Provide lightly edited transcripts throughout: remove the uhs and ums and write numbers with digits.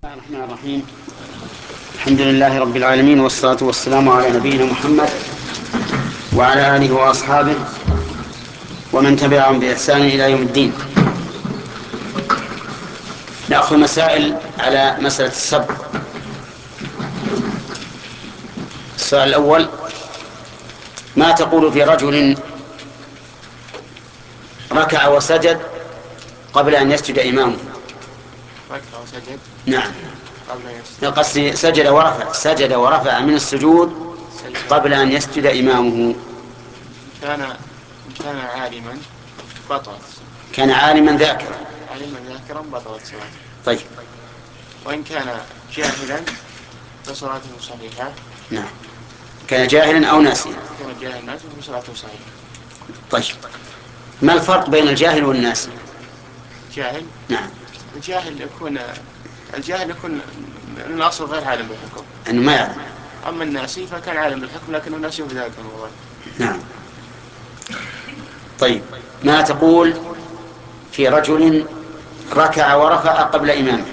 الله الرحمن الرحيم. الحمد لله رب العالمين، والصلاة والسلام على نبينا محمد وعلى آله وأصحابه ومن تبعهم بإحسان إلى يوم الدين. نأخذ مسائل على مسألة السبق. السؤال الأول: ما تقول في رجل ركع وسجد قبل أن يسجد إمامه؟ ركع وسجد نعم، قبل أن يسجد. قصدي سجد ورفع من السجود قبل أن يسجد إمامه. كان عالما بطلت. كان عالما ذاكرا. عالما ذاكرا بطلت صلاته. طيب. وإن كان جاهلا فصلاته صحيحة. نعم، كان جاهلا أو ناسيا. كان جاهلا ناسيا فصلاته صحيحة. طيب، ما الفرق بين الجاهل والناسي؟ جاهل. نعم. الجاهل يكون من الأصل غير عالم بالحكم، أنه ما يعلم. أما الناسي فكان عالم بالحكم لكنه ناسي في ذلك الموضوع. نعم. طيب، ما تقول في رجل ركع ورفع قبل إمامه؟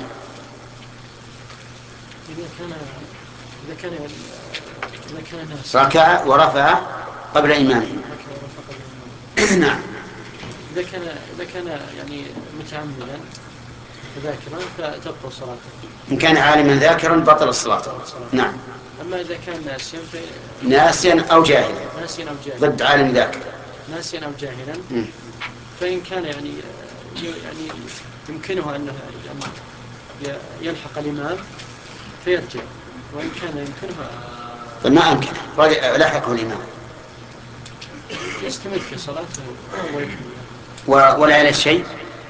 إذا كان ركع ورفع قبل إمامه. نعم. إذا كان يعني متعمدا ذاكرا فتبطل صلاته. إن كان عالما ذاكرا بطل الصلاة. نعم. أما إذا كان ناسيا أو جاهلا ضد عالم ذاكر. ناسيا أو جاهلا فإن كان يعني يمكنه أنه يلحق الإمام فيرجع، وإن كان يمكنه فما أمكن لحقه الإمام يستمر في صلاته ويكمل. ولا عليه شيء.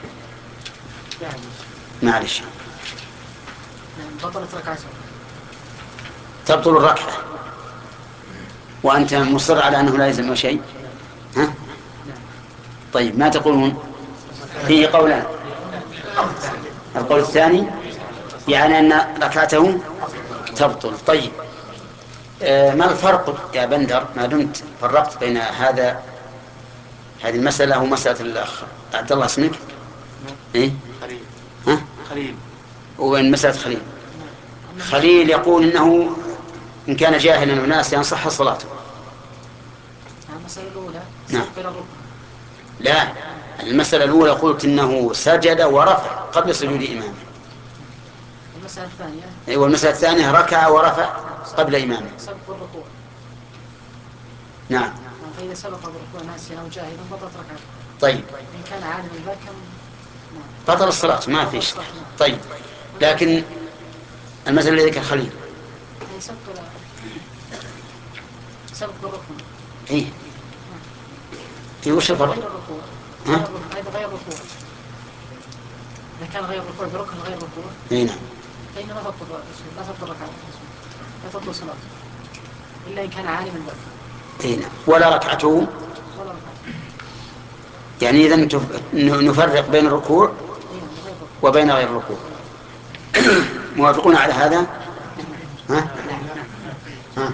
ما عليه شيء. بطلت ركعته. تبطل الركعة وأنت مصر على أنه لا يلزم شيء. ها؟ طيب، ما تقولون؟ فيه قولان. القول الثاني يعني أن ركعته تبطل. طيب، ما الفرق يا بندر ما دمت فرقت بين هذه المسألة ومسألة الأخ عبد الله اسمك؟ إيه؟ خليل. ها؟ خليل. وبين مسألة خليل يقول إنه إن كان جاهلا وناسيا صح صلاته. المسألة الأولى نعم. سبق إلى الركن. لا، المسألة الأولى قلت إنه سجد ورفع قبل سجود إمامه. المسألة الثانية والمسألة الثانية ركع ورفع قبل إمامه. سبق الركوع. نعم. فإذا سبق الركوع ناسيا أو جاهلا بطلت ركعته. طيب، إن كان عالما ذاكرا بطل الصلاة ما في شيء. طيب، لكن المسألة اللي ذكر خليل سبق الركن. إيه؟ في وش الفرق؟ غير ركوع. إذا كان غير ركوع بركن غير ركوع. إيه نعم. فإنه لا تبطل ركعته، لا تبطل صلاته إلا إن كان عالما ذاكرا. إيه نعم. ولا ركعته. يعني إذن نفرق بين الركوع وبين غير الركوع. موافقون على هذا؟ ها؟ ها؟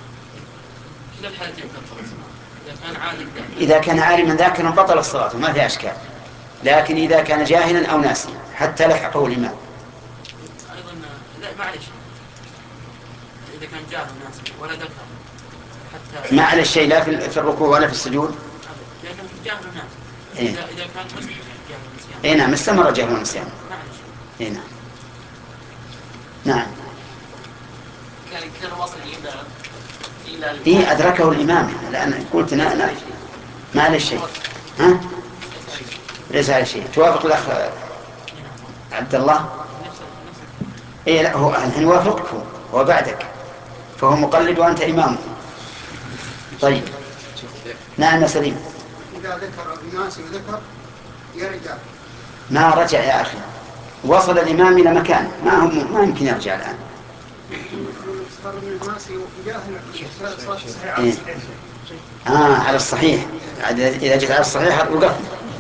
إذا كان عالما ذاكرا بطل الصلاة ما في أشكال، لكن إذا كان جاهلا أو ناسيا حتى لحقه الإمام أيضا لا معلش، إذا كان جاهل ناسي ولا ذكر حتى ما على الشيء لا في الركوع ولا في السجود. لكن جاهل ناسي. إيه؟ إذا كان مسلم جاهل نسيان. إيه نعم، استمر جاهل ونسيان. معلش. إيه نعم. نعم. كان وصل إلى إيه أدركه الإمام، لأن قلت ما على الشيء. ها؟ ليس على شيء. توافق الأخ عبد الله؟ إيه لا، هو الحين وافقك، هو بعدك، فهو مقلد وأنت إمامه. طيب. نعم يا سليم. إذا ذكر الناس وذكر يرجع. ما رجع يا أخي، وصل الإمام إلى مكان ما يمكن يرجع الآن. إيه؟ على الصحيح. إذا جئت على الصحيح وقف.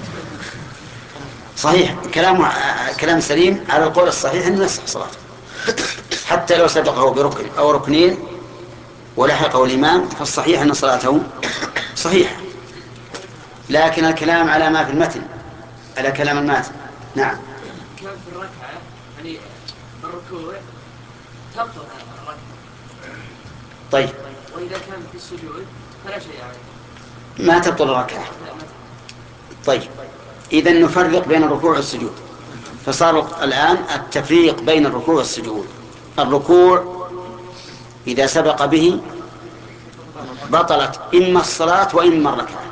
صحيح كلام سليم. على القول الصحيح أنه يصح صلاته حتى لو سبقه بركن أو ركنين ولحقه الإمام، فالصحيح أن صلاته صحيح. لكن الكلام على ما في المتن، على كلام الماتن. نعم. كلام في الركعة يعني الركوع تبطل الركعة. طيب وإذا كان في السجود فلا شيء عليه. ما تبطل الركعة. طيب إذا نفرق بين الركوع والسجود. فصار الآن التفريق بين الركوع والسجود. الركوع إذا سبق به بطلت إما الصلاة وإما الركعة.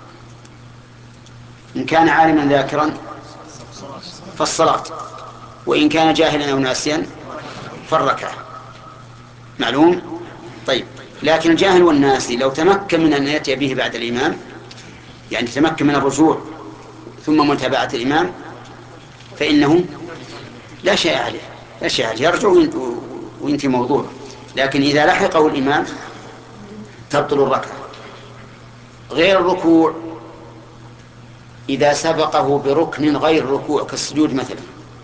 إن كان عالما ذاكرا فالصلاة، وإن كان جاهلا أو ناسيا فالركعة. معلوم؟ طيب لكن الجاهل والناسي لو تمكن من أن يأتي به بعد الإمام، يعني تمكن من الرجوع ثم متابعة الإمام، فإنه لا شيء عليه، لا شيء عليه، يرجع وينتهي موضوع. لكن إذا لحقه الإمام تبطل الركعة. غير الركوع إذا سبقه بركن غير الركوع كالسجود مثلا،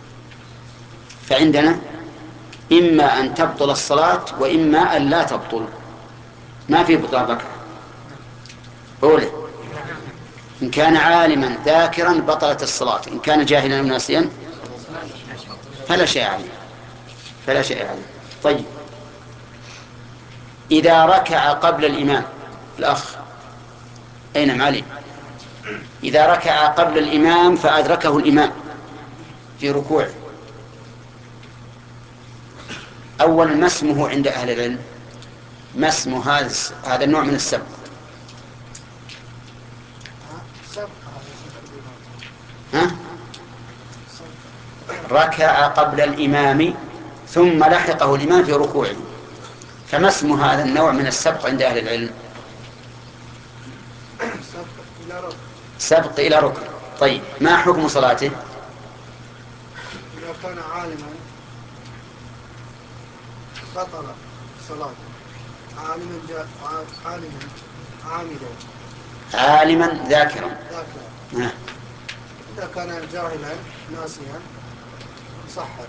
فعندنا إما أن تبطل الصلاة وإما أن لا تبطل، ما في بطلان ركعة. أولى إن كان عالما ذاكرا بطلت الصلاة، إن كان جاهلا أو ناسيا فلا شيء عليه، فلا شيء عليه. طيب إذا ركع قبل الإمام، الأخ أين معلم؟ إذا ركع قبل الإمام فأدركه الإمام في ركوعه، أولا ما اسمه عند أهل العلم؟ ما اسمه هذا النوع من السبق؟ ها؟ ركع قبل الإمام ثم لحقه الإمام في ركوعه، فما اسم هذا النوع من السبق عند أهل العلم؟ سبق إلى ركن. طيب ما حكم صلاته؟ إذا كان عالما بطل صلاته، عالما عاملا، عالما ذاكرا. إذا كان جاهلا ناسيا صحت.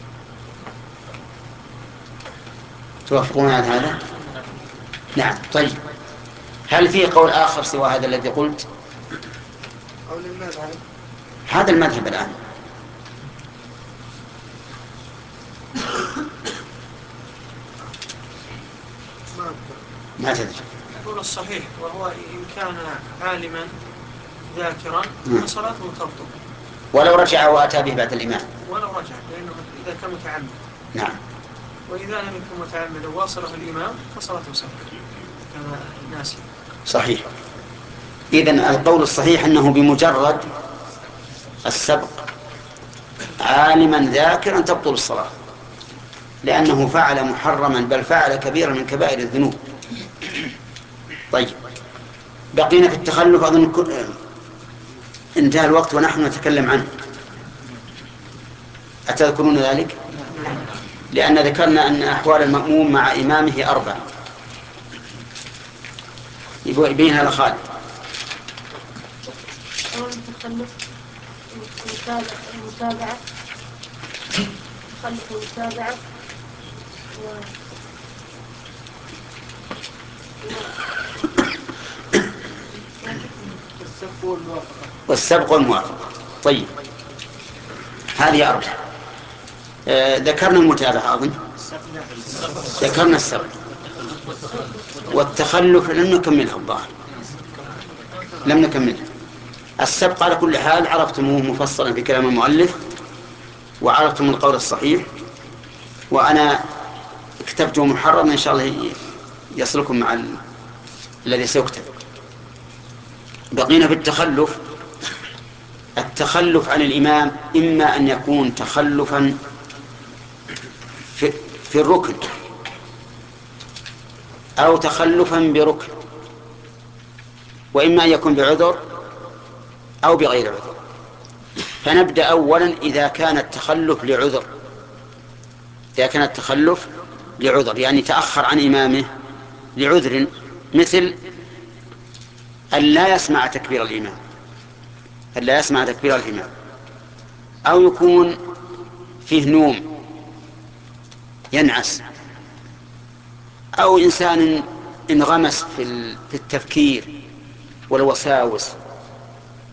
توافقون على هذا؟ نعم. طيب هل في قول آخر سوى هذا الذي قلت؟ قول المذهب. هذا المذهب الآن. ما تدري. يقول الصحيح وهو إن كان عالما ذاكرا فصلاته تبطل ولو رجع وأتى به بعد الإمام، ولو رجع، لأنه إذا كان متعمد. نعم. وإذا لم يكن متعمد وواصله الإمام فصلاته صحيحة كما الناس. صحيح. إذن القول الصحيح أنه بمجرد السبق عالما ذاكرا تبطل الصلاة، لأنه فعل محرما بل فعل كبيرا من كبائر الذنوب. طيب بقينا في التخلف، أظن انتهى الوقت ونحن نتكلم عنه. أتذكرون ذلك؟ لأن ذكرنا أن أحوال المأموم مع إمامه 4. يبينها لخالد. التخلف المتابعة تخلف المتابعة والسبق والموافقة. طيب هذه 4. ذكرنا المتابعة، أظن ذكرنا السبق والتخلف لم نكملها الظاهر، لم نكملها. السبق على كل حال عرفتموه مفصلا في كلام المؤلف وعرفتم القول الصحيح، وأنا كتبته محررا إن شاء الله يصلكم مع الذي سيكتب. بقينا في التخلف. التخلف عن الإمام إما أن يكون تخلفا في الركن أو تخلفا بركن، وإما أن يكون بعذر أو بغير عذر. فنبدأ أولا إذا كان التخلف لعذر. إذا كان التخلف لعذر يعني تأخر عن إمامه لعذر، مثل أن لا يسمع تكبير الإمام، أن لا يسمع تكبير الإمام، أو يكون فيه نوم ينعس، أو إنسان انغمس في التفكير والوساوس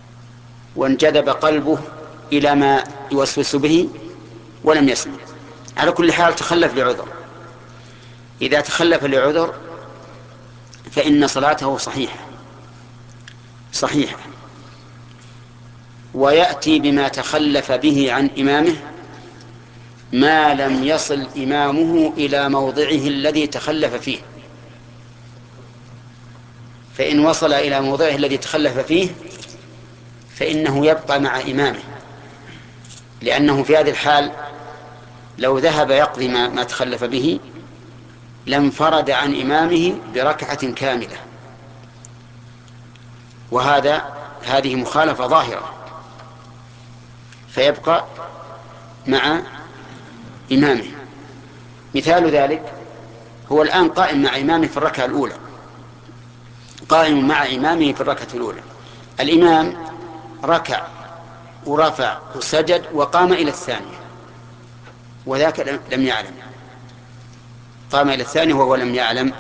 وانجذب قلبه إلى ما يوسوس به ولم يسمع. على كل حال تخلف لعذر. إذا تخلف لعذر فإن صلاته صحيحة، ويأتي بما تخلف به عن إمامه ما لم يصل إمامه إلى موضعه الذي تخلف فيه. فإن وصل إلى موضعه الذي تخلف فيه فإنه يبقى مع إمامه، لأنه في هذه الحال لو ذهب يقضي ما تخلف به لانفرد عن إمامه بركعة كاملة، هذه مخالفة ظاهرة، فيبقى مع إمامه. مثال ذلك هو الآن قائم مع إمامه في الركعة الأولى، قائم مع إمامه في الركعة الأولى، الإمام ركع ورفع وسجد وقام إلى الثانية وذاك لم يعلم، قام إلى الثانية وهو لم يعلم،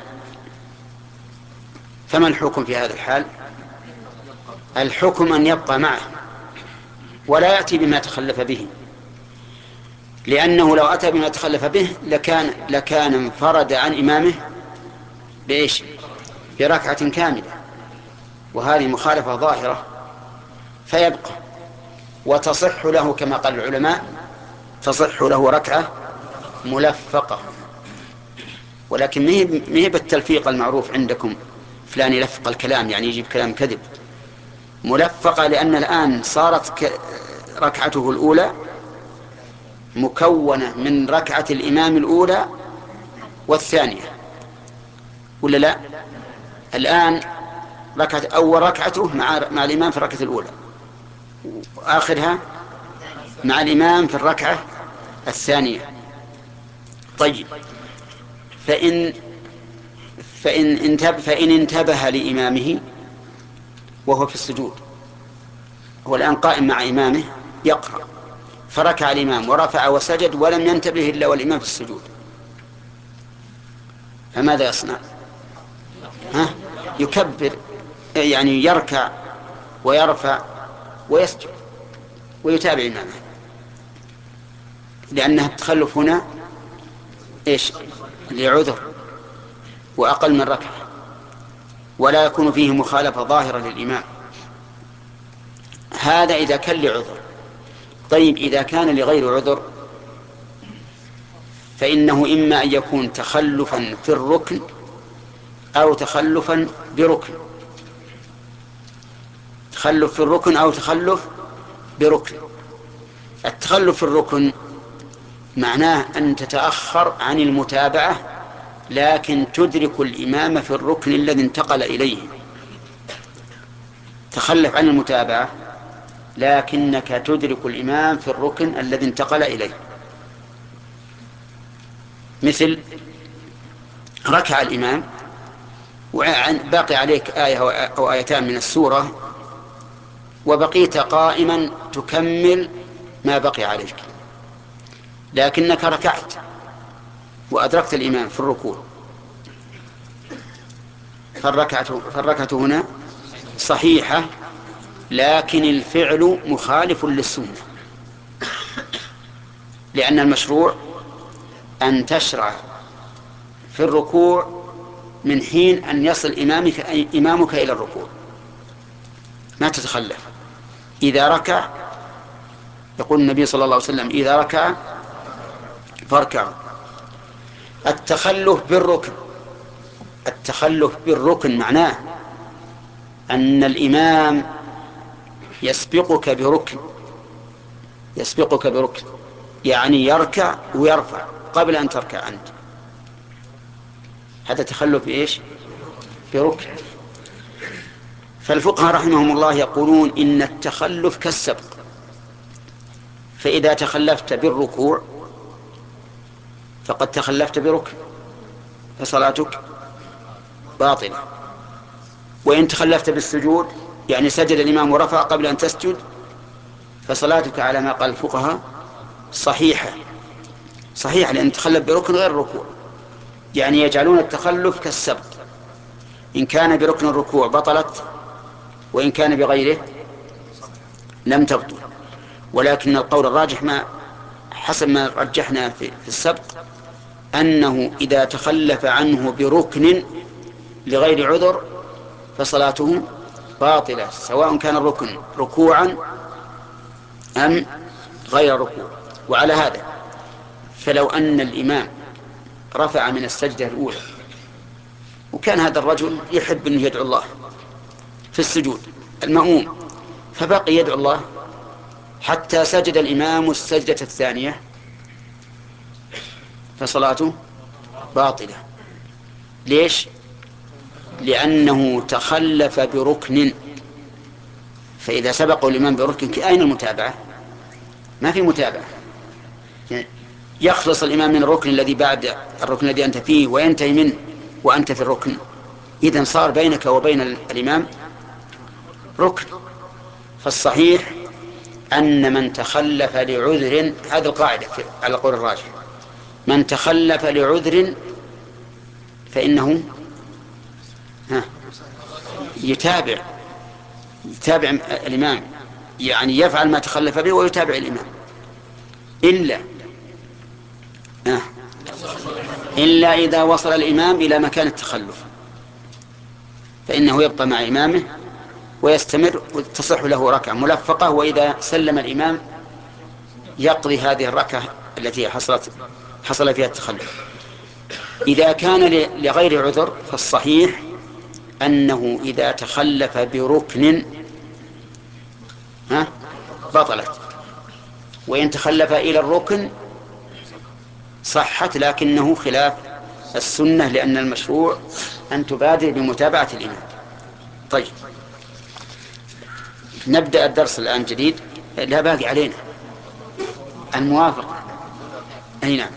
فما الحكم في هذا الحال؟ الحكم أن يبقى معه ولا يأتي بما تخلف به، لأنه لو أتى بما تخلف به لكان انفرد عن إمامه بإيش؟ بركعة كاملة، وهذه مخالفة ظاهرة، فيبقى وتصح له كما قال العلماء، تصح له ركعة ملفقة، ولكن ما هي بالتلفيق المعروف عندكم، فلان يلفق الكلام يعني يجيب كلام كذب، ملفقة لأن الآن صارت ركعته الأولى مكونة من ركعة الإمام الأولى والثانية، ولا لا؟ الآن أول ركعته مع الإمام في الركعة الأولى، وآخرها مع الإمام في الركعة الثانية. طيب، فإن انتبه لإمامه وهو في السجود، هو الآن قائم مع إمامه يقرأ، فركع الإمام ورفع وسجد ولم ينتبه إلا والإمام في السجود، فماذا يصنع؟ يكبر، يعني يركع ويرفع ويسجد ويتابع إمامه، لأنه التخلف هنا إيش؟ لعذر وأقل من ركعة، ولا يكون فيه مخالفة ظاهرة للإمام. هذا إذا كان لعذر. طيب، إذا كان لغير عذر فإنه إما أن يكون تخلفا في الركن أو تخلفا بركن، تخلف في الركن أو تخلف بركن. التخلف في الركن معناه أن تتأخر عن المتابعة لكن تدرك الإمام في الركن الذي انتقل إليه، تخلف عن المتابعة لكنك تدرك الإمام في الركن الذي انتقل إليه. مثل ركع الإمام وباقي عليك آية أو آيتان من السورة وبقيت قائما تكمل ما بقي عليك، لكنك ركعت وأدركت الإمام في الركوع، فالركعة هنا صحيحة، لكن الفعل مخالف للسنة، لأن المشروع أن تشرع في الركوع من حين أن يصل إمامك إلى الركوع، ما تتخلف. إذا ركع يقول النبي صلى الله عليه وسلم إذا ركع فاركعوا. التخلف بالركن معناه أن الإمام يسبقك بركن، يعني يركع ويرفع قبل أن تركع أنت، هذا تخلف إيش؟ بركن. فالفقهاء رحمهم الله يقولون إن التخلف كالسبق، فإذا تخلفت بالركوع فقد تخلفت بركن فصلاتك باطلة، وإن تخلفت بالسجود يعني سجد الإمام ورفع قبل أن تسجد فصلاتك على ما قال الفقهاء صحيحة، لأن تخلف بركن غير الركوع، يعني يجعلون التخلف كالسبق، إن كان بركن الركوع بطلت وإن كان بغيره لم تبطل. ولكن القول الراجح حسب ما رجحنا في السبق أنه إذا تخلف عنه بركن لغير عذر فصلاته باطلة، سواء كان الركن ركوعا أم غير ركوع. وعلى هذا فلو أن الإمام رفع من السجدة الأولى، وكان هذا الرجل يحب أن يدعو الله في السجود المأموم، فبقي يدعو الله حتى سجد الإمام السجدة الثانية، فصلاته باطلة. ليش؟ لأنه تخلف بركن، فإذا سبقوا الإمام بركن أين المتابعة؟ ما في متابعة. يخلص الإمام من الركن الذي بعد الركن الذي أنت فيه وينتهي منه وأنت في الركن، إذن صار بينك وبين الإمام ركن. فالصحيح أن من تخلف لعذر، هذه القاعدة على قول الراجح، من تخلف لعذر فإنه يتابع الإمام، يعني يفعل ما تخلف به ويتابع الإمام، إلا إذا وصل الإمام إلى مكان التخلف فإنه يبقى مع إمامه ويستمر وتصح له ركعة ملفقة، وإذا سلم الإمام يقضي هذه الركعة التي حصل فيها التخلف. إذا كان لغير عذر فالصحيح أنه إذا تخلف بركن بطلت، وإن تخلف إلى الركن صحت، لكنه خلاف السنة، لأن المشروع أن تبادر بمتابعة الإمام. طيب، نبدأ الدرس الآن جديد. لا باقي علينا الموافقة. أي نعم،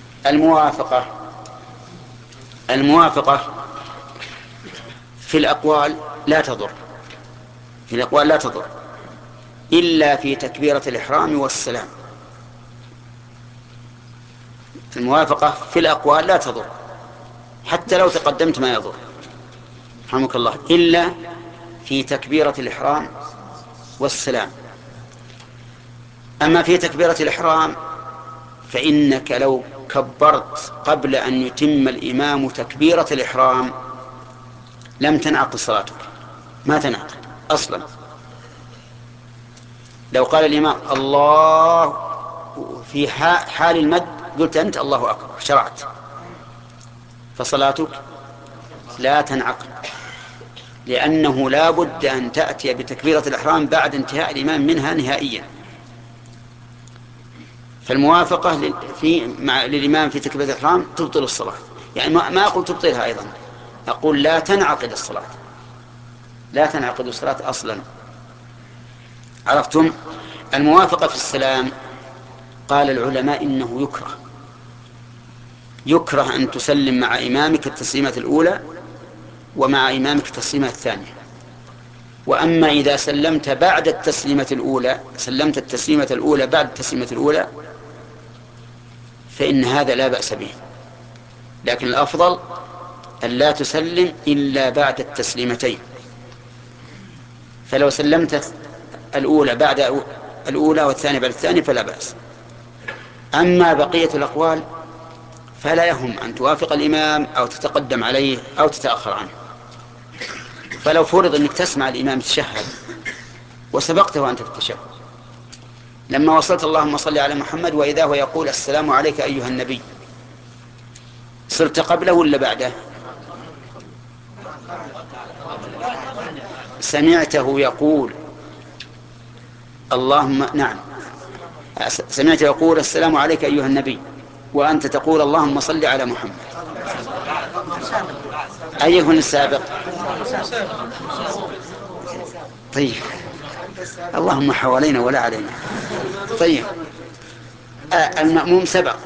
الموافقة في الأقوال لا تضر، إلا في تكبيرة الإحرام والسلام. الموافقة في الأقوال لا تضر، حتى لو تقدمت ما يضر رحمك الله، إلا في تكبيرة الإحرام والسلام. أما في تكبيرة الإحرام فإنك لو كبرت قبل أن يتم الإمام تكبيرة الإحرام لم تنعقد صلاتك، ما تنعقد أصلا. لو قال الإمام الله في حال المد قلت أنت الله أكبر شرعت، فصلاتك لا تنعقد، لأنه لا بد أن تأتي بتكبيرة الإحرام بعد انتهاء الإمام منها نهائيا. فالموافقة للإمام في تكبيرة الإحرام تبطل الصلاة، يعني ما أقول تبطلها أيضا، أقول لا تنعقد الصلاة، لا تنعقد الصلاة أصلا. عرفتم؟ الموافقة في السلام قال العلماء إنه يكره أن تسلم مع إمامك التسليمة الأولى ومع إمامك التسليمة الثانية. وأما إذا سلمت بعد التسليمة الأولى، سلمت التسليمة الأولى بعد التسليمة الأولى، فإن هذا لا بأس به، لكن الأفضل أن لا تسلم إلا بعد التسليمتين. فلو سلمت الأولى بعد الأولى والثانية بعد الثانية فلا بأس. أما بقية الأقوال فلا يهم أن توافق الإمام أو تتقدم عليه أو تتأخر عنه. فلو فرض أنك تسمع الإمام يتشهد وسبقته أنت في التشهد، لما وصلت اللهم صل على محمد وإذا هو يقول السلام عليك أيها النبي، صرت قبله ولا بعده؟ سمعته يقول نعم، سمعته يقول السلام عليك أيها النبي، وأنت تقول اللهم صل على محمد، أيهن السابق؟ طيب، اللهم حوالينا ولا علينا. طيب، المأموم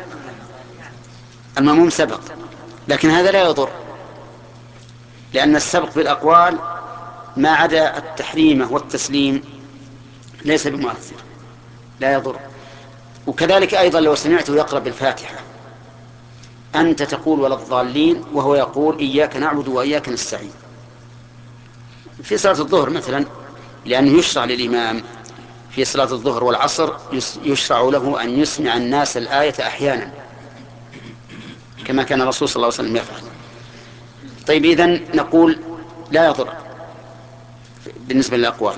سبق، لكن هذا لا يضر، لأن السبق بالأقوال ما عدا التحريمة والتسليم ليس بمؤثر، لا يضر. وكذلك أيضا لو سمعته يقرأ بالفاتحة، أنت تقول ولا الضالين وهو يقول إياك نعبد وإياك نستعين في صلاة الظهر مثلا، لأنه يشرع للإمام في صلاة الظهر والعصر يشرع له أن يسمع الناس الآية أحيانا كما كان الرسول صلى الله عليه وسلم يفعل. طيب إذن نقول لا يضر بالنسبة للأقوال.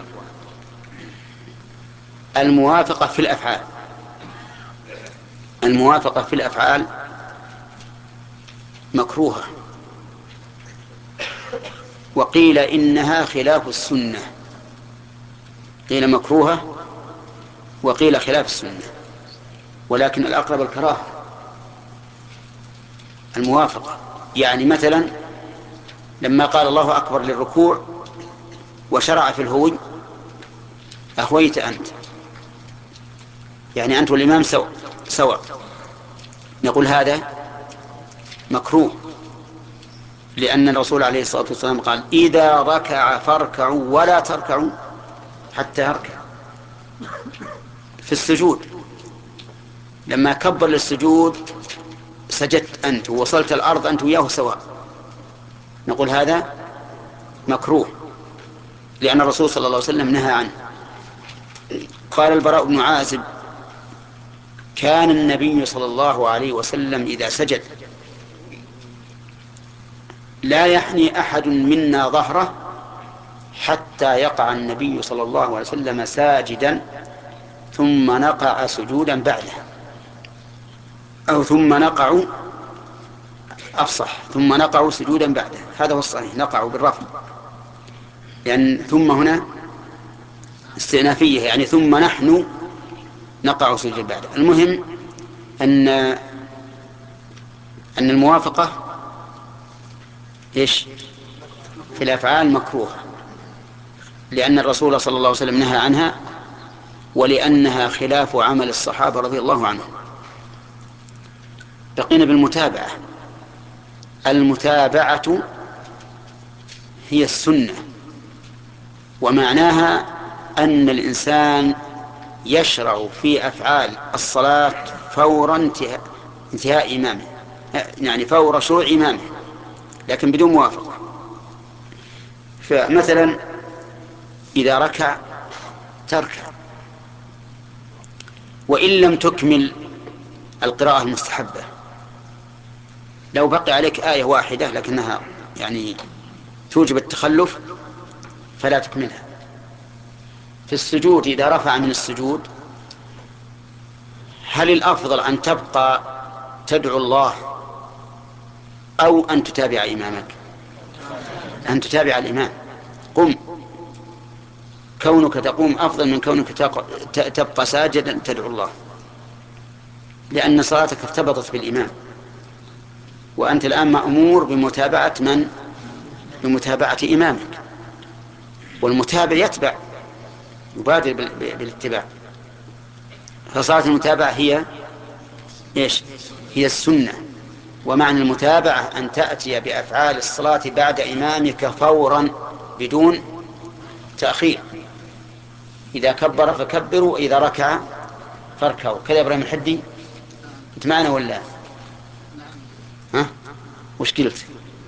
الموافقة في الأفعال، الموافقة في الأفعال مكروهة، وقيل إنها خلاف السنة. قيل مكروهة وقيل خلاف السنة، ولكن الأقرب الكراهة الموافقة. يعني مثلا لما قال الله أكبر للركوع وشرع في الهوي أهويت أنت، يعني أنت والإمام سواء، نقول هذا مكروه، لأن الرسول عليه الصلاة والسلام قال إذا ركع فاركعوا ولا تركعوا حتى يركع. في السجود لما كبر للسجود سجدت أنت ووصلت الأرض أنت وياه سواء، نقول هذا مكروه، لأن الرسول صلى الله عليه وسلم نهى عنه. قال البراء بن عازب كان النبي صلى الله عليه وسلم إذا سجد لا يحني أحد منا ظهره حتى يقع النبي صلى الله عليه وسلم ساجدا ثم نقع سجودا بعده، أو ثم نقع أفصح ثم نقع سجودا بعده، هذا هو الصحيح، نقع بالرفع، لأن ثم هنا استئنافية، يعني ثم نحن نقع سجودا بعده. المهم أن الموافقة إيش في الأفعال مكروهة، لأن الرسول صلى الله عليه وسلم نهى عنها، ولأنها خلاف عمل الصحابة رضي الله عنهم. بقينا بالمتابعة. المتابعة هي السنة، ومعناها أن الإنسان يشرع في أفعال الصلاة فور انتهاء إمامه، يعني فور شروع إمامه، لكن بدون موافقة. فمثلا إذا ركع تركع، وإن لم تكمل القراءة المستحبة، لو بقي عليك آية واحدة لكنها يعني توجب التخلف فلا تكملها. في السجود إذا رفع من السجود هل الأفضل أن تبقى تدعو الله أو أن تتابع إمامك؟ أن تتابع الإمام. قم، كونك تقوم أفضل من كونك تبقى ساجدا تدعو الله، لأن صلاتك ارتبطت بالإمام، وأنت الآن مأمور بمتابعة من؟ بمتابعة إمامك، والمتابع يتبع، يبادر بالاتباع. فصلاة المتابعة هي إيش؟ هي السنة. ومعنى المتابعة أن تأتي بأفعال الصلاة بعد إمامك فورا بدون تأخير، إذا كبر فكبروا وإذا ركع فاركعوا. كذا إبراهيم الحدي، أنت معنا ولا؟ ها؟ وش قلت؟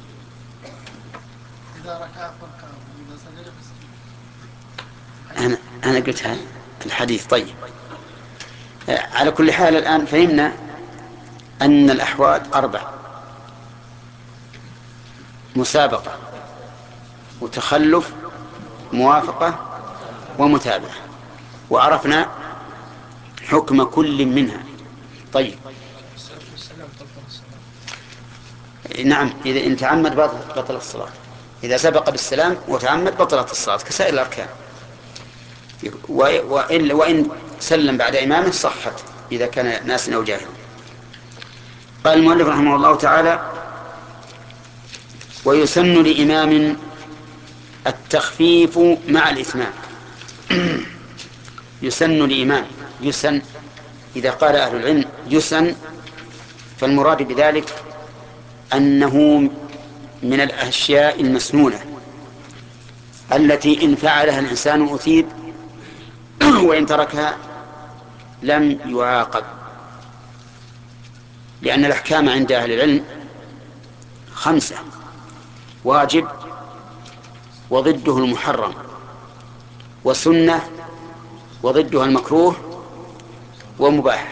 إذا ركع فاركعوا وإذا سجد فاسجدوا. أنا قلتها الحديث. طيب، على كل حال الآن فهمنا أن الأحوال 4: مسابقة، وتخلف، موافقة، ومتابعة، وعرفنا حكم كل منها. طيب، نعم، إذا إن تعمد بطلت الصلاة، إذا سبق بالسلام وتعمد بطلت الصلاة كسائر الأركان، وإن سلم بعد إمامه صحت إذا كان ناس أو جاهل. قال المؤلف رحمه الله تعالى: ويسن لإمام التخفيف مع الإتمام. يسن لإمام، يسن إذا قال أهل العلم يسن فالمراد بذلك أنه من الأشياء المسنونة التي إن فعلها الإنسان أثيب وإن تركها لم يعاقب، لأن الأحكام عند أهل العلم 5: واجب، وضده المحرم، وسنة، وضدها المكروه ومباح.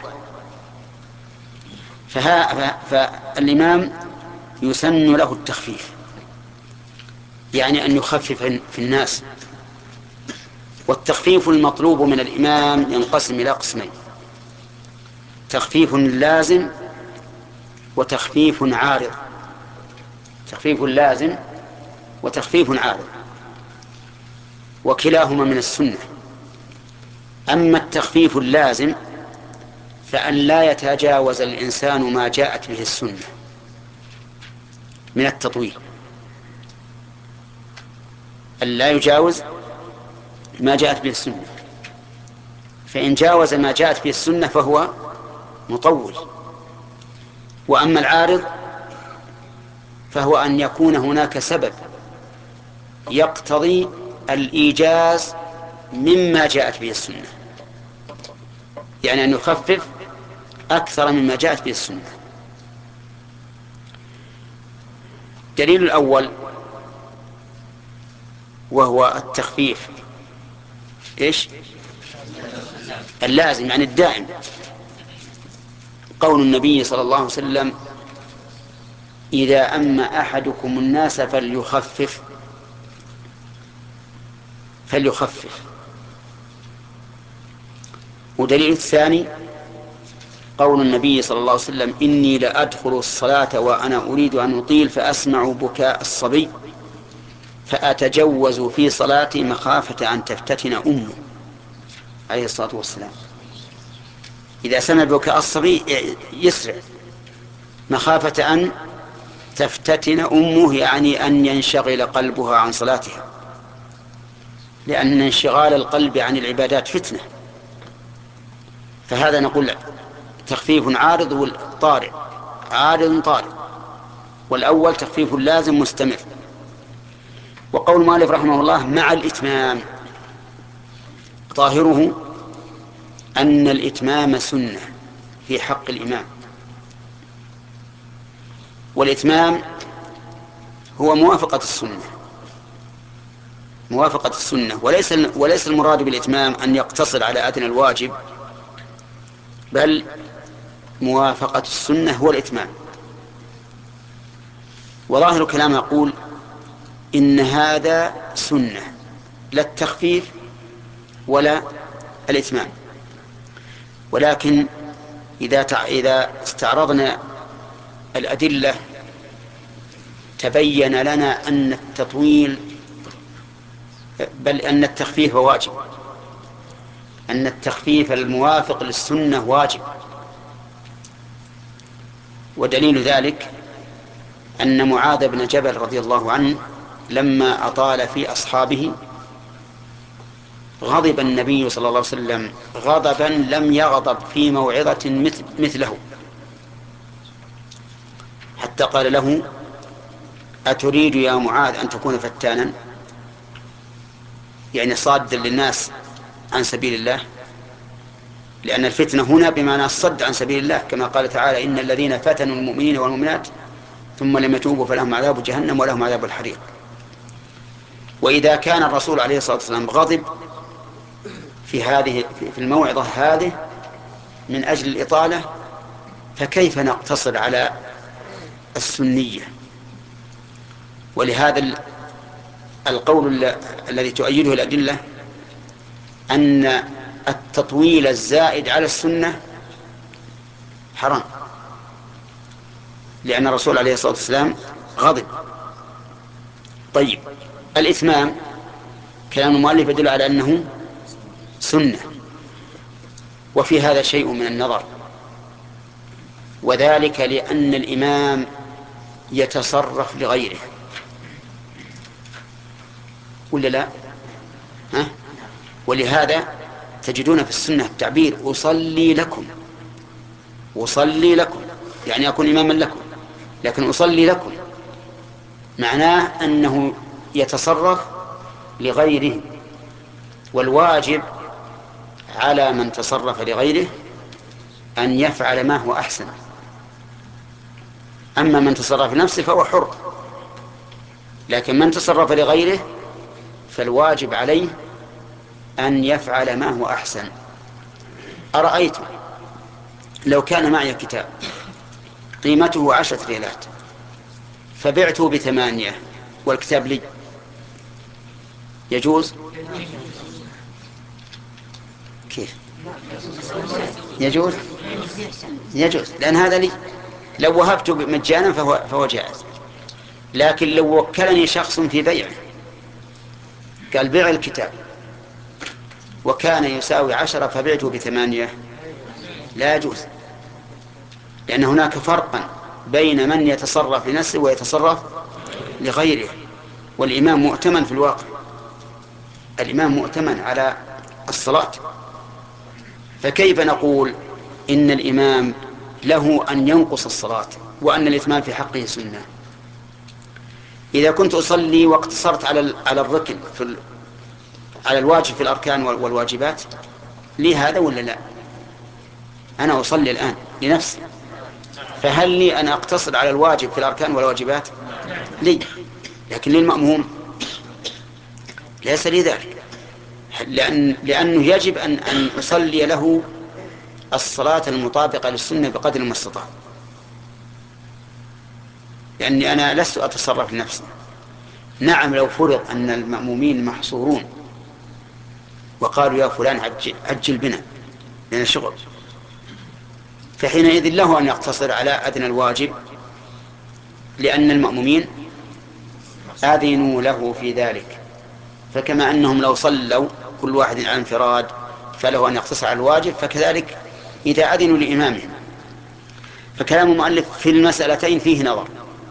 فالإمام يسن له التخفيف، يعني أن يخفف في الناس. والتخفيف المطلوب من الإمام ينقسم إلى قسمين: تخفيف لازم وتخفيف عارض. تخفيف لازم وتخفيف عارض، وكلاهما من السنة. أما التخفيف اللازم فأن لا يتجاوز الإنسان ما جاءت به السنة من التطويل، أن لا يجاوز ما جاءت به السنة، فإن جاوز ما جاءت به السنة فهو مطول. وأما العارض فهو أن يكون هناك سبب يقتضي الإيجاز مما جاءت به السنة، يعني أن يخفف أكثر مما جاءت به السنة. الدليل الأول وهو التخفيف اللازم، يعني الدائم، قول النبي صلى الله عليه وسلم: إذا أما أحدكم الناس فليخفف. ودليل الثاني قول النبي صلى الله عليه وسلم: إني لأدخل الصلاة وأنا أريد أن أطيل فأسمع بكاء الصبي فأتجوز في صلاتي مخافة أن تفتتن أمه، عليه الصلاة والسلام. إذا سمع بكاء الصبي يسرع مخافة أن تفتتن أمه، يعني أن ينشغل قلبها عن صلاتها، لأن انشغال القلب عن العبادات فتنة. فهذا نقول تخفيف عارض والطارئ، عارض طارئ، والأول تخفيف لازم مستمر. وقول مالك رحمه الله: مع الإتمام، ظاهره أن الإتمام سنة في حق الإمام. والإتمام هو موافقة السنة، موافقة السنة، وليس المراد بالإتمام أن يقتصر على أدنى الواجب، بل موافقة السنة هو الإتمام. وظاهر كلام يقول إن هذا سنة، لا التخفيف ولا الإتمام. ولكن إذا استعرضنا الأدلة تبين لنا أن التطويل، بل أن التخفيف واجب، أن التخفيف الموافق للسنة واجب. ودليل ذلك أن معاذ بن جبل رضي الله عنه لما أطال في أصحابه غضب النبي صلى الله عليه وسلم غضبا لم يغضب في موعظة مثله، حتى قال له: أتريد يا معاذ أن تكون فتانا، يعني صادا للناس عن سبيل الله؟ لأن الفتنة هنا بمعنى الصد عن سبيل الله، كما قال تعالى: إن الذين فتنوا المؤمنين والمؤمنات ثم لم يتوبوا فلهم عذاب جهنم ولهم عذاب الحريق. وإذا كان الرسول عليه الصلاة والسلام غضب في الموعظة هذه من أجل الإطالة، فكيف نقتصر على السنية؟ ولهذا القول الذي تؤيده الأدلة أن التطويل الزائد على السنة حرام، لأن الرسول عليه الصلاة والسلام غضب. طيب، الإتمام كلام المؤلف يدل على أنه سنة، وفي هذا شيء من النظر، وذلك لأن الإمام يتصرف لغيره، ولا لا؟ ولهذا تجدون في السنة التعبير: أصلي لكم. أصلي لكم يعني أكون إماما لكم، لكن أصلي لكم معناه أنه يتصرف لغيره، والواجب على من تصرف لغيره أن يفعل ما هو أحسن. أما من تصرف لنفسه فهو حر، لكن من تصرف لغيره فالواجب عليه أن يفعل ما هو أحسن. أرأيت لو كان معي كتاب قيمته 10 ريالات فبعته ب8 والكتاب لي، يجوز؟ كيف يجوز؟ يجوز، لأن هذا لي. لو وهبته مجانا فهو جائز. لكن لو وكلني شخص في بيعه، قال بيع الكتاب وكان يساوي 10 فبعته ب8، لا يجوز، لأن هناك فرقا بين من يتصرف لنفسه ويتصرف لغيره. والإمام مؤتمن في الواقع، الإمام مؤتمن على الصلاة، فكيف نقول إن الإمام له أن ينقص الصلاة وأن الإتمام في حقه سنة؟ إذا كنت أصلي واقتصرت على الركن على الواجب في الأركان والواجبات، لي هذا ولا لا؟ أنا أصلي الآن لنفسي، فهل لي أن أقتصر على الواجب في الأركان والواجبات؟ لي. لكن للمأموم ليس لي ذلك، لأنه يجب أن أصلي له الصلاة المطابقة للسنة بقدر ما استطاع، لأني أنا لست أتصرف لنفسي. نعم، لو فرض أن المأمومين محصورون وقالوا يا فلان عجل بنا لنا شغل، فحينئذ له أن يقتصر على أدنى الواجب، لأن المأمومين آذنوا له في ذلك. فكما أنهم لو صلوا كل واحد على انفراد فله أن يقتصر على الواجب، فكذلك إذا أذنوا لإمامهم. فكلام المؤلف في المسألتين فيه نظر.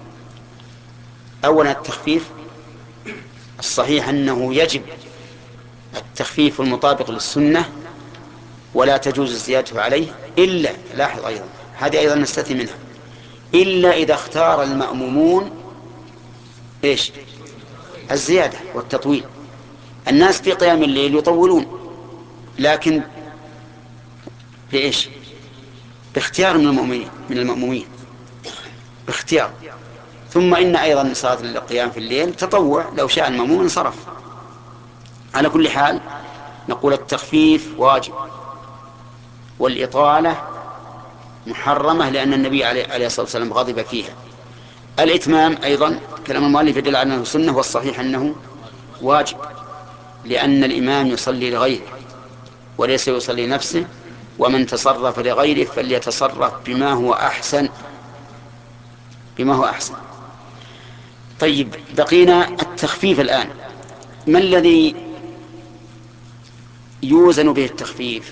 أولا التخفيف، الصحيح أنه يجب التخفيف المطابق للسنة ولا تجوز الزيادة عليه، إلا، لاحظ أيضا هذه أيضا نستثني منها، إلا إذا اختار المأمومون إيش؟ الزيادة والتطويل. الناس في قيام الليل يطولون، لكن في إيش؟ باختيار من المأمومين باختيار. ثم إن أيضا صلاة القيام في الليل تطوع، لو شاء المأموم انصرف. على كل حال نقول التخفيف واجب والإطالة محرمة، لأن النبي عليه الصلاة والسلام غضب فيها. الإتمام أيضا كلام المؤلف يدل على أنه سنة، والصحيح أنه واجب، لأن الإمام يصلي لغيره وليس يصلي لنفسه، ومن تصرف لغيره فليتصرف بما هو أحسن. طيب، بقينا التخفيف الآن. ما الذي يوزن به التخفيف؟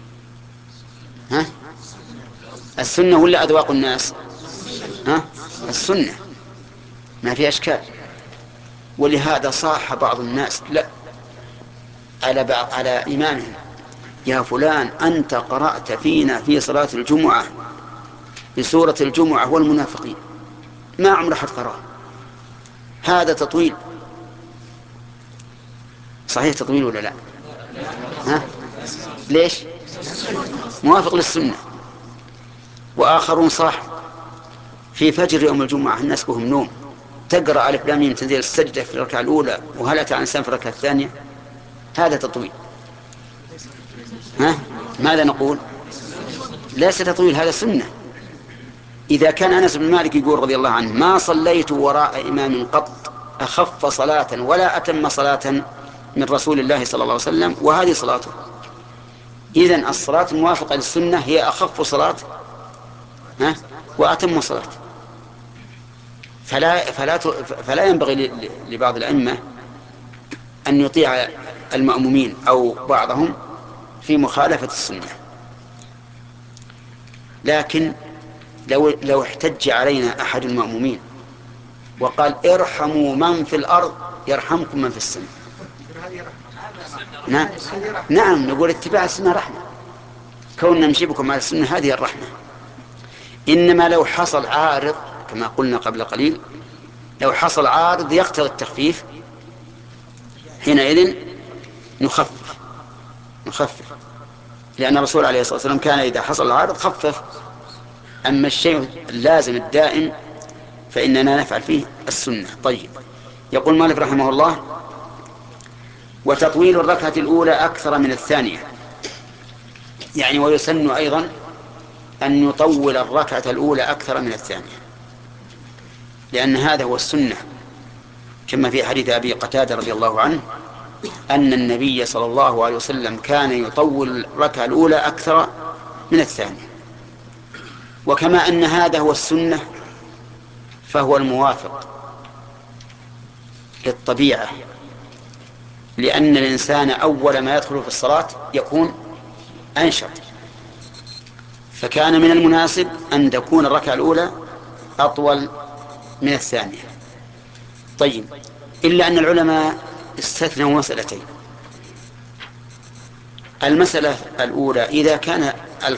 السنة ولا أذواق الناس؟ السنة، ما في أشكال. ولهذا صاح بعض الناس لا على إمامهم: يا فلان أنت قرأت فينا في صلاة الجمعة بسورة الجمعة والمنافقين، ما عمر أحد قرأ. هذا تطويل. صحيح تطويل ولا لا؟ ليش؟ موافق للسنة. وآخرون صاح في فجر يوم الجمعة الناس بهم نوم، تقرأ ألف لام ميم تنزيل السجدة في الركعة الأولى وهل أتى عن الإنسان في الركعة الثانية، هذا تطويل. ماذا نقول؟ ليس تطويل، هذا سنة. إذا كان أنس بن مالك يقول رضي الله عنه: ما صليت وراء إمام قط أخف صلاة ولا أتم صلاة من رسول الله صلى الله عليه وسلم، وهذه صلاته. إذن الصلاة الموافقة للسنة هي أخف صلاة وأتم صلاة. فلا ينبغي لبعض الأئمة أن يطيع المأمومين أو بعضهم في مخالفة السنة. لكن لو احتج علينا أحد المأمومين وقال: ارحموا من في الأرض يرحمكم من في السماء، نعم نقول اتباع السنة رحمة، كوننا نمشي بكم على السنة هذه الرحمة. إنما لو حصل عارض كما قلنا قبل قليل، لو حصل عارض يقتضي التخفيف، حينئذ نخفف، لأن الرسول عليه الصلاة والسلام كان إذا حصل العارض خفف. أما الشيء اللازم الدائم فإننا نفعل فيه السنة. طيب، يقول مالك رحمه الله: وتطويل الركعة الأولى أكثر من الثانية، يعني ويسن أيضا أن يطول الركعة الأولى أكثر من الثانية، لأن هذا هو السنة، كما في حديث أبي قتادة رضي الله عنه أن النبي صلى الله عليه وسلم كان يطول الركعة الأولى أكثر من الثانية. وكما أن هذا هو السنة فهو الموافق للطبيعة، لأن الإنسان أول ما يدخل في الصلاة يكون أنشط، فكان من المناسب أن تكون الركعة الأولى أطول من الثانية. طيب، إلا أن العلماء استثنوا مسألتين. المسألة الأولى إذا كان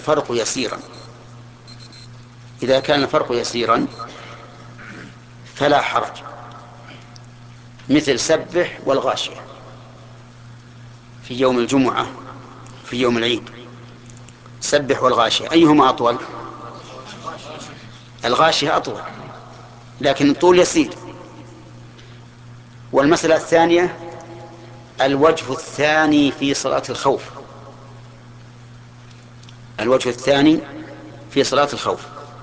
الفرق يسيرا فلا حرج، مثل سبح والغاشية في يوم الجمعة في يوم العيد. سبح والغاشية أيهما أطول؟ الغاشية أطول، لكن الطول يسير. والمسألة الثانية الوجه الثاني في صلاة الخوف. الوجه الثاني في صلاة الخوف.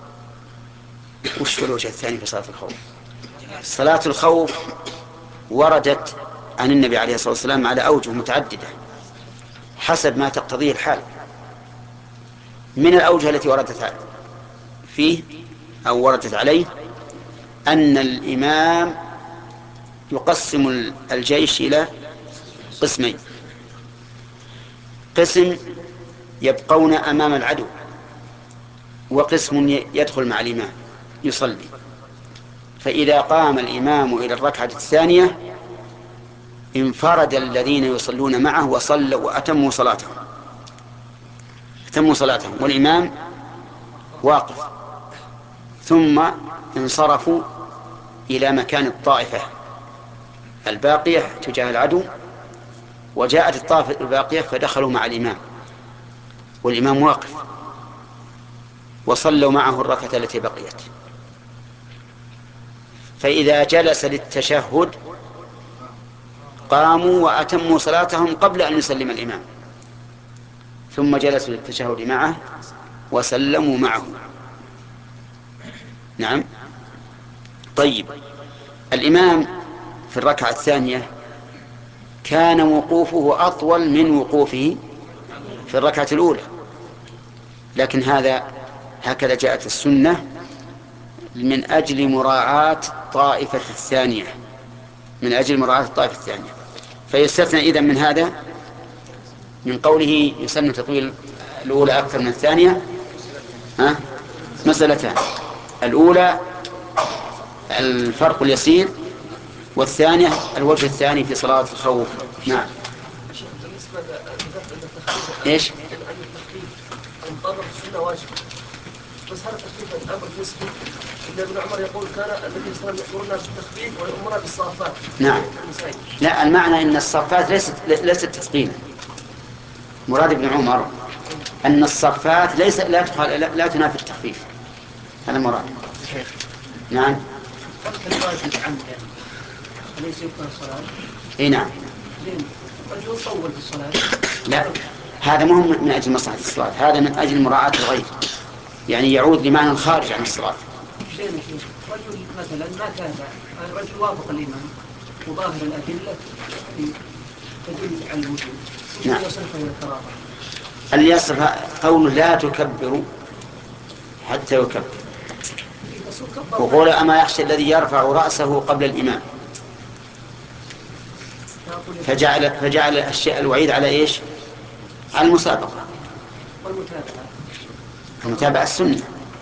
وش هو الوجه الثاني في صلاة الخوف؟ صلاة الخوف وردت عن النبي عليه الصلاة والسلام على أوجه متعددة حسب ما تقتضيه الحال. من الأوجه التي وردت فيه أو وردت عليه أن الإمام يقسم الجيش إلى قسمين: قسم يبقون أمام العدو، وقسم يدخل مع الإمام يصلي. فإذا قام الإمام إلى الركعة الثانية انفرد الذين يصلون معه وصلوا وأتموا صلاتهم والإمام واقف، ثم انصرفوا إلى مكان الطائفة الباقية تجاه العدو، وجاءت الطائفة الباقية فدخلوا مع الإمام والإمام واقف، وصلوا معه الركعة التي بقيت. فإذا جلس للتشهد قاموا وأتموا صلاتهم قبل أن يسلم الإمام، ثم جلسوا للتشهد معه وسلموا معه. نعم. طيب، الإمام في الركعة الثانية كان وقوفه أطول من وقوفه في الركعة الأولى، لكن هكذا جاءت السنة من أجل مراعاة الطائفة الثانية. فيستثنى إذن من هذا، من قوله يسن تطويل الأولى أكثر من الثانية، مسألتان: الأولى الفرق اليسير، والثانية الوجه الثاني في صلاة الخوف. نعم. ايش؟ المقرر في السنة واجب، بس هذا تخفيف الأمر نسبي. إن ابن عمر يقول كان النبي صلى الله عليه وسلم يأمرنا بالتخفيف ويأمرنا بالصافات. نعم. لا، المعنى أن الصفات ليست تثقيلا. مراد ابن عمر أن الصفات لا تنافي التخفيف، هذا مراد. نعم. أليس يبقى الصلاة؟ اي نعم. قد يطول في الصلاة. لا، هذا مهم من أجل مصلحة الصلاة، هذا من أجل مراعاة الغير، يعني يعود لمعنى خارج عن الصلاة. رجل مثلا ما تابع، رجل وافق الإمام وظاهر الأدلة تدل على الوجوب. نعم. يصرف إلى الكراهة. اللي يصرف قوله لا تكبروا حتى يكبر، وقول أما يخشى الذي يرفع رأسه قبل الإمام، فجعل الشيء الوعيد على إيش؟ على المسابقة. المتابعة السنة.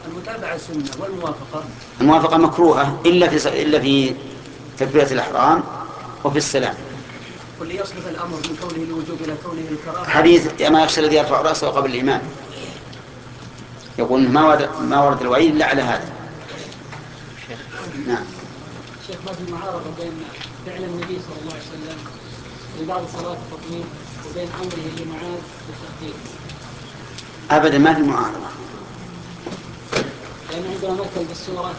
الموافقة مكروهة إلا في تكبيرة الإحرام وفي السلام. واللي يصرف الأمر من كونه الوجوب إلى كونه الكراهة حديث أما يخشى الذي يرفع رأسه قبل الإمام، يقول ما ورد الوعيد إلا على هذا. نعم. شيخ، ما في معارضة بين فعل النبي صلى الله عليه وسلم في بعض صلاة التطويل وبين أمره لمعاذ بالتخفيف؟ أبدا ما في معارضة، لأن عندنا مثل بالسورة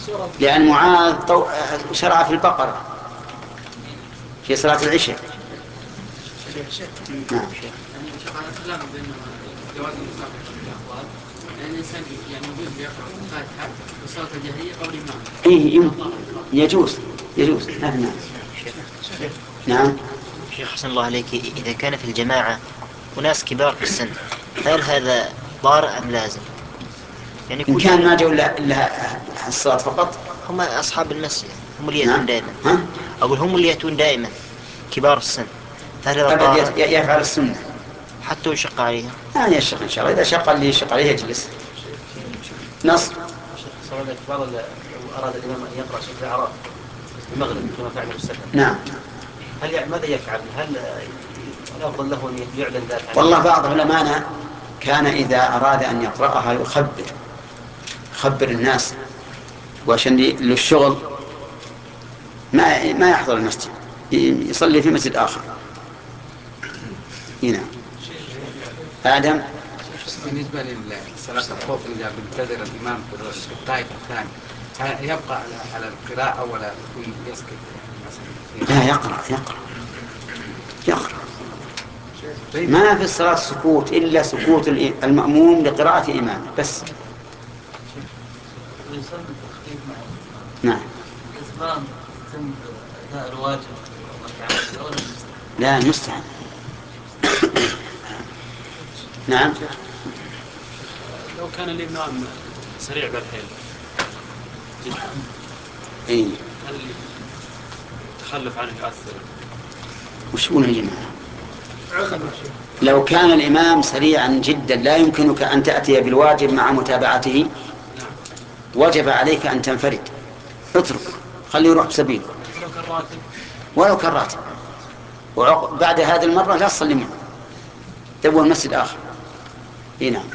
لأن معاذ شرع في البقرة في صلاة العشاء، نعم. يعني شوف على خلاف بين جواز المسابقة في الأقوال، يعني الإنسان يعني يجوز يقرأ الفاتحة بالصلاة الجهرية قبل الإمام. إيه يجوز ما في مانع. نعم. شيخ حسن الله عليك، إذا كان في الجماعة وناس كبار في السن هل هذا ضار أم لازم؟ يعني إن كان ما جو إلا الصلاة فقط. هم أصحاب المسجد هم اللي يأتون نعم. دائما. أقول هم اللي يأتون دائما كبار السن، فهل هذا أبد ضار يفعل السنة حتى يشق عليهم؟ يشق إن شاء الله. إذا شق اللي يشق عليه يجلس. نص. بعض لو أراد الإمام أن يقرأ سورة الأعراف في المغرب كما فعل السكن. نعم. هل ماذا يفعل؟ هل الأفضل له أن يعلن ذلك؟ والله بعض علماءنا كان إذا أراد أن يقرأها يخبر الناس، وعشان للشغل ما يحضر المسجد، يصلي في مسجد آخر. هنا آدم. بالنسبة للصلاة الخوف إذا بنتظر الإمام في الطائفة الثانية يبقى على القراءة ولا يكون يسكت مثلا؟ لا، يقرأ. ما في الصلاة سكوت إلا سكوت المأموم لقراءة إمامه بس. نعم. لا، مستحيل. نعم. لو كان الإمام سريع بالحيل جدا، إيه. هل التخلف عنه يؤثر؟ وش يقولون يا جماعة؟ لو كان الإمام سريعا جدا لا يمكنك أن تأتي بالواجب مع متابعته، وجب عليك أن تنفرد، اترك، خليه يروح بسبيله ولو كان راتب. وبعد هذه المرة لا تصلي معه، تبوى المسجد آخر. نعم.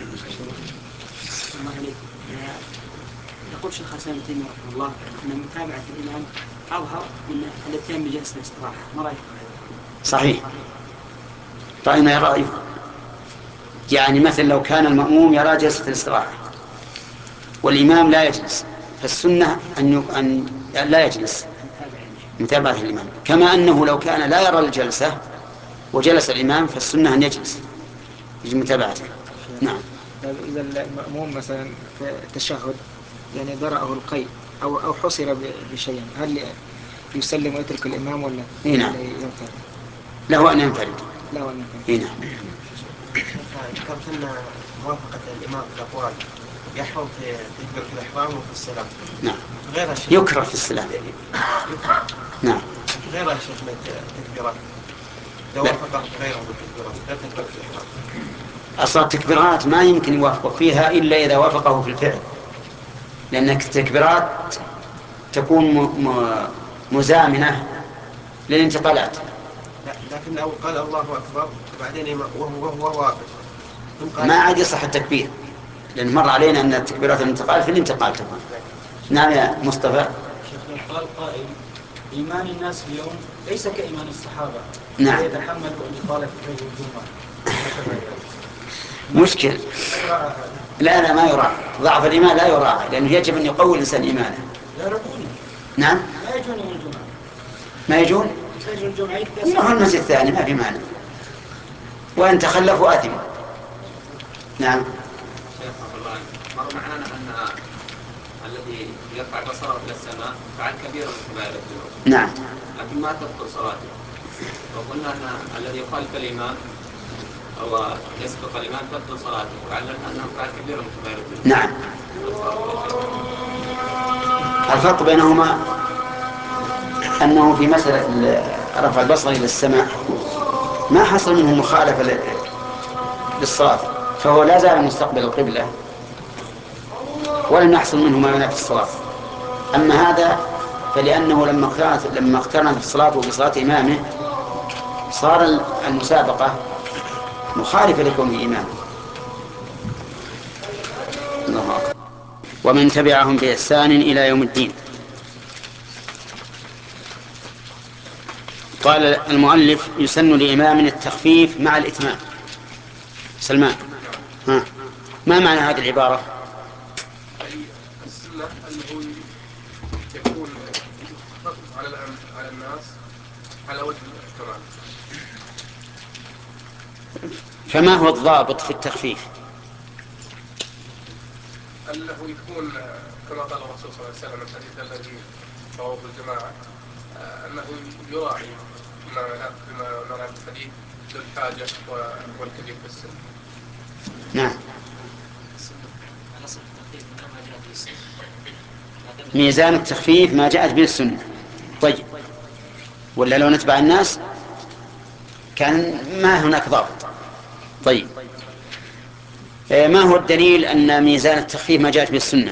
يقول شيخ حسن ابن تيمية رحمه الله أن متابعة الإمام أظهر من الاتيان بجلسة الاستراحة. ما رأيك؟ صحيح، رأينا يا رأيه. يعني مثلا لو كان المأموم يرى جلسة الاستراحة والإمام لا يجلس، فالسنة أن لا يجلس متابعة الإمام، كما أنه لو كان لا يرى الجلسة وجلس الإمام فالسنة أن يجلس متابعته. نعم. إذا المأموم مثلا في التشهد يعني درأه القيء أو حصر بشيء، هل يسلم ويترك الإمام ولا نعم. ينفرد؟ له أن ينفرد. نعم. ذكرت أن موافقة الإمام في الأقوال يحرم في تكبيرة الإحرام وفي السلام. نعم. غير الشيخ يكره في السلام. نعم. غير الشيخ من التكبيرات لو وافقه غيره من التكبيرات غير تكبيرة الإحرام. أصلا التكبيرات ما يمكن يوافق فيها إلا إذا وافقه في الفعل، لأن التكبيرات تكون مزامنة للانتقالات. لكن لو قال الله أكبر وبعدين وهو واقف ما عاد يصح التكبير، لأن مر علينا أن التكبيرات الانتقال في الانتقال تكون. نعم يا مصطفى. شيخ قال قائل إيمان الناس اليوم ليس كإيمان الصحابة. نعم. يتحمل أن يقال في فيه الجمعة. مشكل. لا ما يراعى، ضعف الإيمان لا يراعى، لأنه يجب أن يقوي الإنسان إيمانه. نعم. لا يجون يوم الجمعة. ما يجون؟ يروح المسجد الثاني ما في مانع، وإن تخلفوا آثم. نعم. مر معنا أن الذي يرفع بصره إلى السماء فعل كبيرا من كبائر الذنوب. نعم. لكن ما تبطل صلاته. وقلنا أن الذي يخالف الإمام أو يسبق الإمام تبطل صلاته، وعلم أنه فعل كبيرا من كبائر الذنوب. نعم. الفرق بينهما أنه في مسألة رفع البصر إلى السماء ما حصل منه مخالفة للصلاة، فهو لا زال مستقبل القبلة ولم يحصل منه ما ينافي الصلاة. أما هذا فلأنه لما اقترنت الصلاة بصلاة إمامه صار المسابقة مخالفة لكونه إماما. الله أكبر. ومن تبعهم بإحسان إلى يوم الدين. قال المؤلف يسن لإمام التخفيف مع الإتمام. سلمان، ما معنى هذه العبارة؟ السنة أنه يكون على الناس على وجه الكمال. فما هو الضابط في التخفيف؟ أنه يكون كما قال الرسول صلى الله عليه وسلم الحديث الذي رواه الجماعة، أنه يراعي ما نرى في الحديث ذو الحاجة والكبير في السن. نعم. ميزان التخفيف ما جاءت به السنة. طيب، ولا لو نتبع الناس كان ما هناك ضابط. طيب، ما هو الدليل أن ميزان التخفيف ما جاءت به السنة؟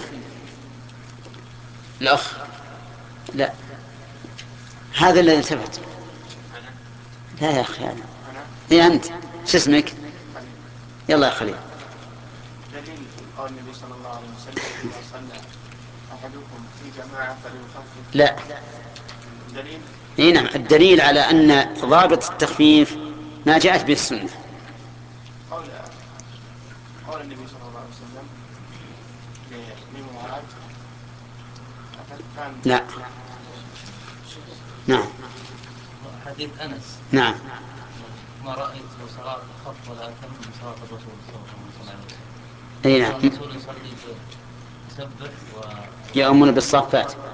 الأخ لا، هذا الذي ثبت. لا يا أخي، هذا هي أنت شو اسمك؟ يلا يا خليل. دليل قول النبي صلى الله عليه وسلم إذا صلى أحدكم في جماعة فليخفف. لا، دليل. اي نعم، الدليل على أن ضابط التخفيف ما جاءت به السنة قول النبي صلى الله عليه وسلم لمعاذ لا. نعم. حديث أنس. نعم. ما رأيت صلاة خف ولا أتم من صلاة الرسول صلى الله عليه وسلم. اي نعم. الرسول يصلي يسبح يأمون بالصفات.